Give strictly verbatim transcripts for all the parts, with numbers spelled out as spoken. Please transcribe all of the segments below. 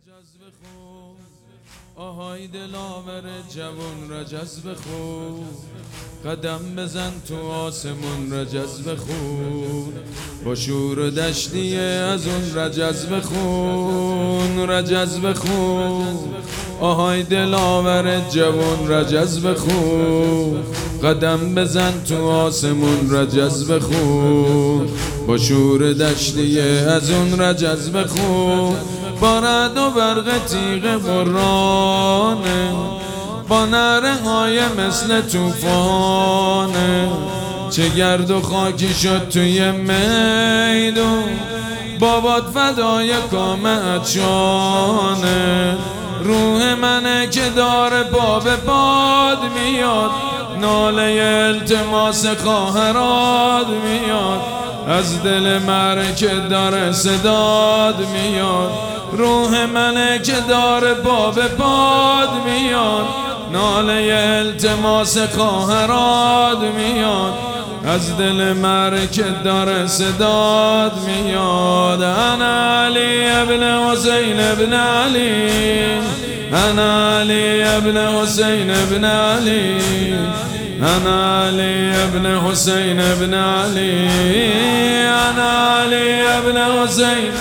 جذب خون آهای دلاور جوان را جذب خون قدم بزن تو آسمون را جذب خون با شور و دشتیه از اون را جذب خون را جذب خون آهای دلاور جوان را جذب خون قدم بزن تو آسمون را جذب خون با شور دشتیه از اون را جذب خون با رعد و برق تیغ برانه با نره های مثل توفانه چه گرد و خاکی شد توی میدون بابات فدای کام عطشانه روح منه که داره باب باد میاد ناله التماس خواهرات میاد از دل مره که داره صداد میاد روح منه که داره باب باد میاد ناله التماس خواهرات میاد از دل مره که داره صداد میاد انا علی ابن حسین ابن علی انا علی ابن حسین ابن علی انا علی ابن حسین ابن علی انا علی ابن حسین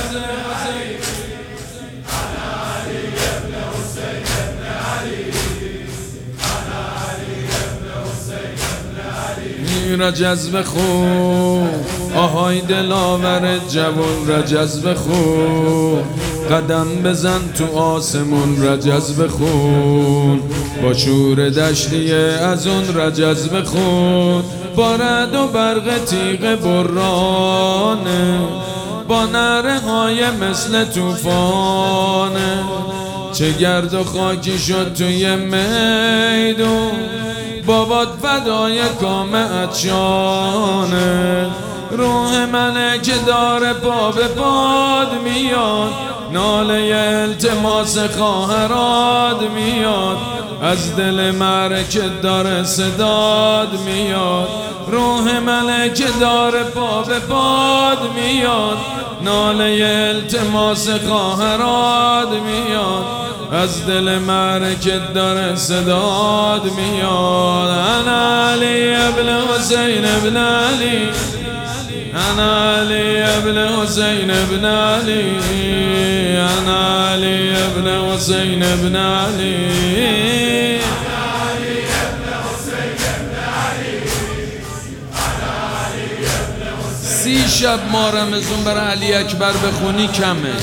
را جذب خون آهای دلاور جوان را جذب خون قدم بزن تو آسمون را جذب خون با شور دشتیه از اون را جذب خون با رعد و برق تیغ برانه با نره های مثل توفانه چه گرد و خاکی شد توی میدون بابات فدای کام عطشانه روح منه که داره باب باد میاد ناله التماس خواهرات میاد از دل مره که داره صداد میاد روح منه که داره باب باد میاد ناله التماس خواهرات میاد از دل مره که داره صداد میاد انا علی ابن حسین ابن علی انا علی ابن حسین ابن علی انا علی ابن حسین ابن علی سی شب ما رمضان برای علی اکبر بخونی کمه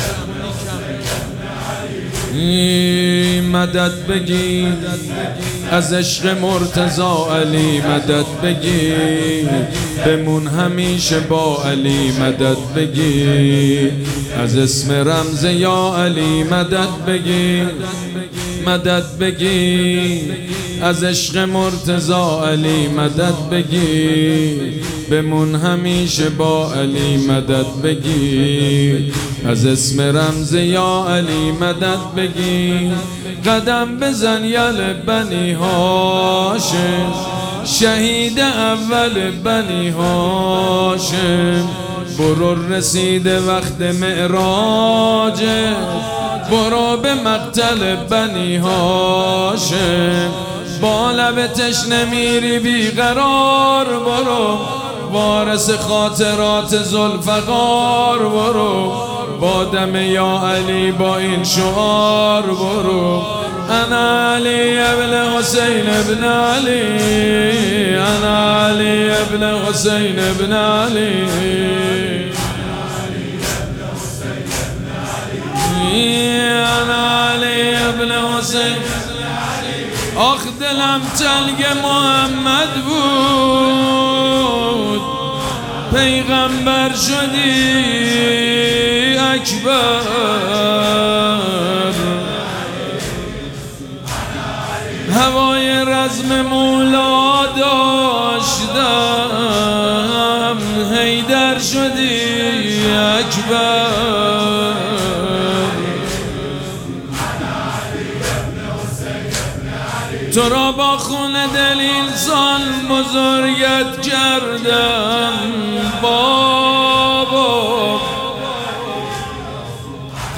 مدد بگی از عشق مرتضی علی مدد بگی بمون همیشه با علی مدد بگی از اسم رمز یا علی مدد بگی مدد بگی از عشق مرتضی علی مدد بگی بمون همیشه با علی مدد بگی از اسم رمز یا علی مدد بگی قدم بزن یل بنی هاشم شهید اول بنی هاشم برو رسید وقت معراج برو به مقتل بنی هاشم با لب تشنه میری بیقرار برو وارث خاطرات ذوالفقار برو با دم یا علی با این شعار برو انا علی ابن حسین ابن علی انا علی ابن حسین ابن علی انا علی ابن حسین آخ دلم تلگ محمد بود پیغمبر شدی اکبر هوای رزم مولا داشتم حیدر شدی اکبر تو را با خون دلیل سال بزرگت کردم بابا